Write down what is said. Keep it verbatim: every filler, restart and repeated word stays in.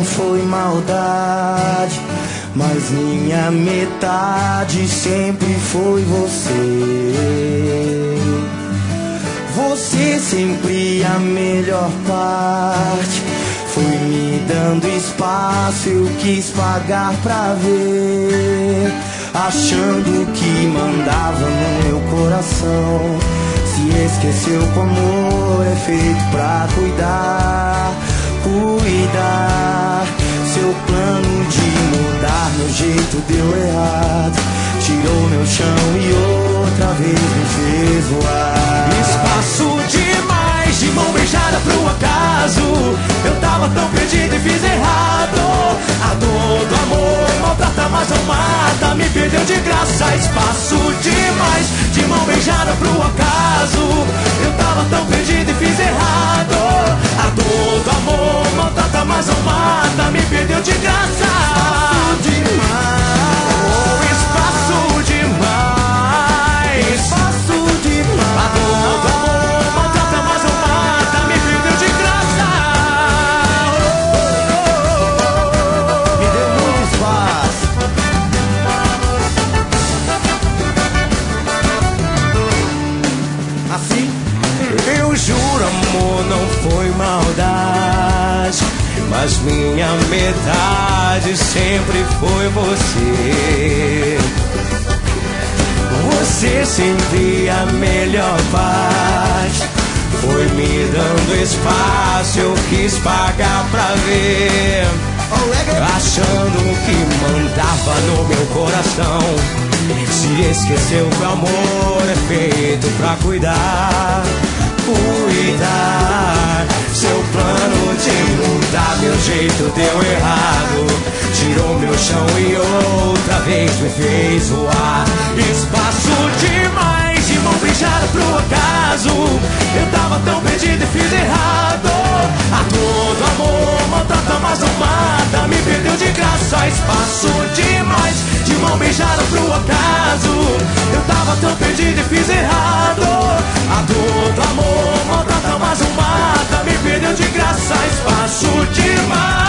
foi maldade, mas minha metade sempre foi você. Você sempre a melhor parte, foi me dando espaço, eu quis pagar pra ver, achando que mandava no meu coração. Se esqueceu que o amor é feito pra cuidar, cuidar. Seu plano de mudar meu jeito deu errado, tirou meu chão e outra vez me fez voar. Espaço demais, de mão beijada pro acaso, eu tava tão perdido e fiz errado. A dor do amor maltrata, mas não mata, me perdeu de graça. Espaço demais, de mão beijada pro acaso, eu tava tão perdido e fiz errado. A dor do amor maltrata, mas não mata, me perdeu de graça. Espaço demais, oh, espaço demais, espaço demais. A dor do amor maltrata, mas não mata, me perdeu de graça. Me deu muito espaço. Assim? Eu juro, amor, não foi maldade, mas minha metade sempre foi você. Você sempre a melhor parte, foi me dando espaço, eu quis pagar pra ver, achando que mandava no meu coração. Se esqueceu que o amor é feito pra cuidar, cuidar. Seu plano de mudar meu jeito deu errado, tirou meu chão e outra vez me fez voar. Espaço demais, de mão beijada pro acaso, eu tava tão perdido e fiz errado. A dor do amor maltrata, mas não mata, me perdeu de graça. Espaço demais, de mão beijada pro acaso, eu tava tão perdido e fiz errado. A dor do amor maltrata, mas não mata, me perdeu de graça. Espaço demais.